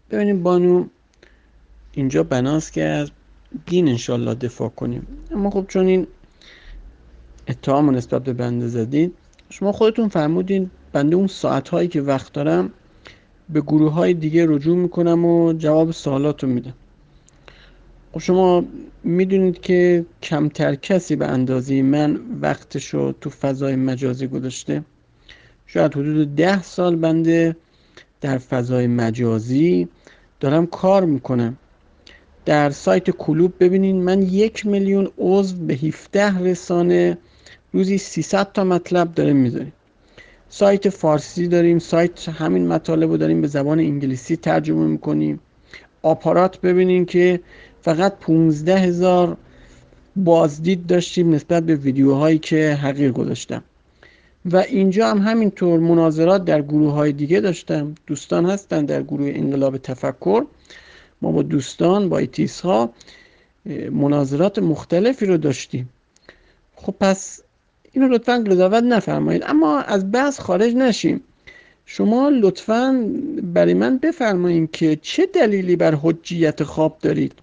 ببینیم بانو اینجا بناست که از دین انشالله دفاع کنیم، اما خب چون این اتهام نسبت به بنده زدید، شما خودتون فرمودین بنده اون ساعتهایی که وقت دارم به گروه های دیگه رجوع میکنم و جواب سوالات رو میدم. خب شما میدونید که کمتر کسی به اندازه من وقتشو تو فضای مجازی گذاشته. شاید حدود 10 سال بنده در فضای مجازی دارم کار میکنم. در سایت کلوب ببینین من 1,000,000 عضو به 17 رسانه روزی 300 تا مطلب داریم میذاریم. سایت فارسی داریم، سایت همین مطالب رو داریم به زبان انگلیسی ترجمه میکنیم. آپارات ببینین که فقط 15,000 بازدید داشتیم نسبت به ویدیوهایی که حقیر گذاشتم. و اینجا هم همینطور مناظرات در گروه های دیگه داشتم. دوستان هستن در گروه انقلاب تفکر، ما با دوستان با ایتیس ها مناظرات مختلفی رو داشتیم. خب پس اینو لطفا قضاوت نفرمایید، اما از بحث خارج نشیم. شما لطفا برای من بفرمایید که چه دلیلی بر حجیت خواب دارید؟